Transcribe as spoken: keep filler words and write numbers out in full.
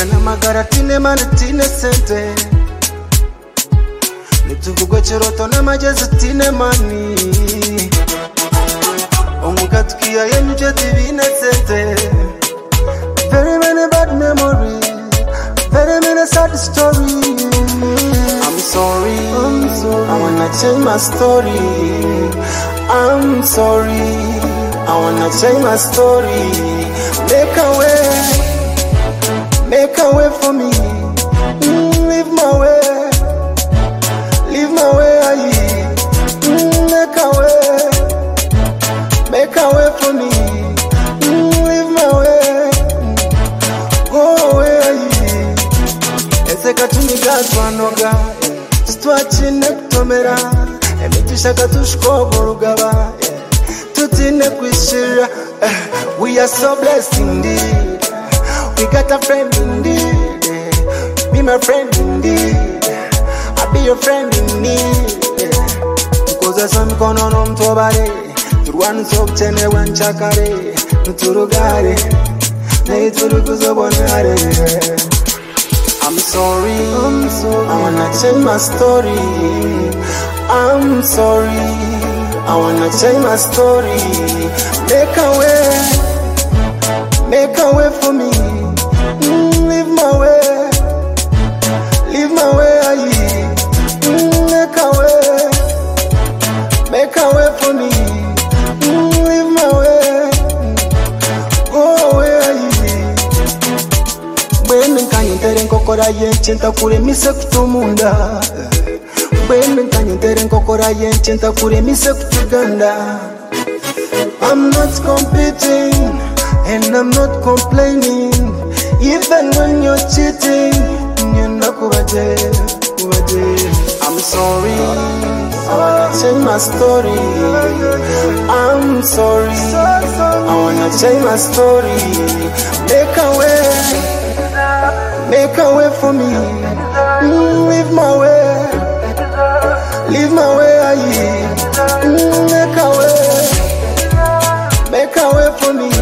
namagara tine mani tine sente nituvugwe chiroto namajezi tine mani omukatukia yenuje divine sente. Very many bad memories, very many sad stories. I'm sorry, I'm sorry, I wanna change my story. I'm sorry, I wanna change my story. Make a way, make a way for me. Mm, leave my way, leave my way, aye. Mm, make a way, make a way for me. Mm, leave my way, go away, aye. Ese katuni gatwanoga, stwachine kutomera. Emitisha katushkobo rugaba, tutine kwishira. We are so blessed indeed. We got a friend indeed. Be my friend indeed. I'll be your friend in need. Because there's some going on on Tobare. Turwan soap chene wan chakare. Turugare. Nay turuguzabonare. I'm sorry, I'm sorry, I wanna change my story. I'm sorry, I wanna change my story. Make a way, make a way for me. Mm, leave my way, leave my way, aye. Mm, make a way, make a way for me. Mm, leave my way, go away, aye. When can you tell Kokora Yenchenta Kure Misa Kutumunda? When can you tell Kokora Yenchenta Kure Misa Kutuganda? I'm not competing and I'm not complaining. Even when you're cheating, you're not kubaje, kubaje. I'm sorry, I wanna change my story. I'm sorry, I wanna change my story. Make a way, make a way for me. Mm, leave my way, leave my way, aye. Mm, make a way, make a way for me.